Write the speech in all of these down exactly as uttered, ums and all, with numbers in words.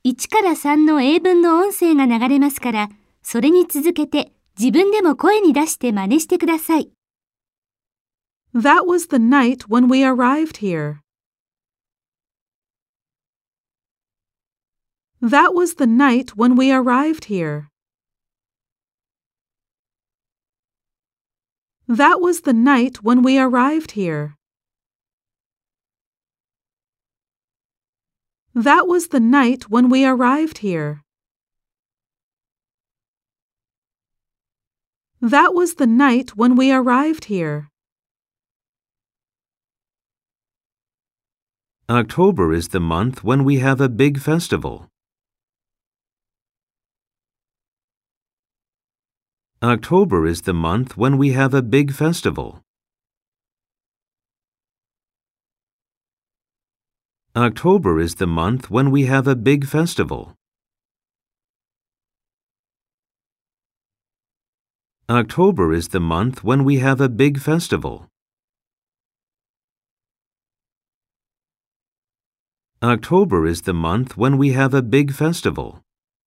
いちからさんの英文の音声が流れますから、それに続けて自分でも声に出して真似してください。 That was the night when we arrived here. That was the night when we arrived here. That was the night when we arrived here. That was the night when we arrived here. That was the night when we arrived here. October is the month when we have a big festival. October is the month when we have a big festival. October is the month when we have a big festival. October is the month when we have a big festival. October is the month when we have a big festival.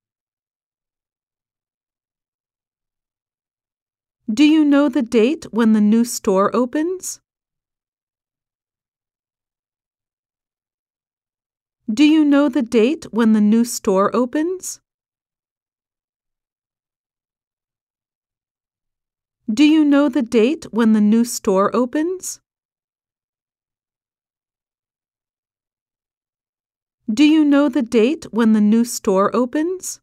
Do you know the date when the new store opens? Do you know the date when the new store opens? Do you know the date when the new store opens? Do you know the date when the new store opens?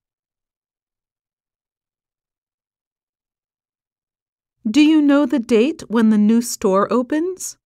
Do you know the date when the new store opens?